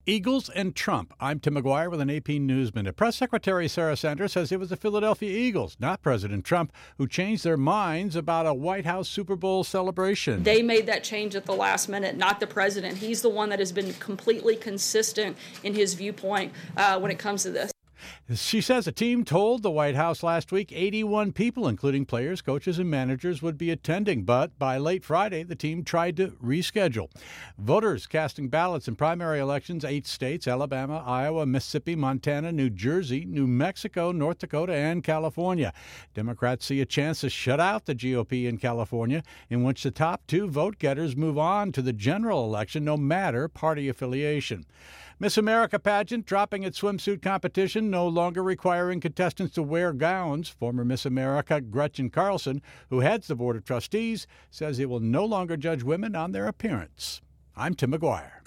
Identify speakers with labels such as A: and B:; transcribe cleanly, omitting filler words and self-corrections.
A: Eagles and Trump. I'm Tim McGuire with an AP News Minute. Press Secretary Sarah Sanders says it was the Philadelphia Eagles, not President Trump, who changed their minds about a White House Super Bowl celebration.
B: They made that change at the last minute, not the president. He's the one that has been completely consistent in his viewpoint when it comes to this.
A: She says a team told the White House last week 81 people, including players, coaches, and managers, would be attending. But by late Friday, the team tried to reschedule. Voters casting ballots in primary elections, 8 states, Alabama, Iowa, Mississippi, Montana, New Jersey, New Mexico, North Dakota, and California. Democrats see a chance to shut out the GOP in California, in which the top 2 vote-getters move on to the general election, no matter party affiliation. Miss America pageant dropping its swimsuit competition, no longer requiring contestants to wear gowns. Former Miss America Gretchen Carlson, who heads the Board of Trustees, says it will no longer judge women on their appearance. I'm Tim McGuire.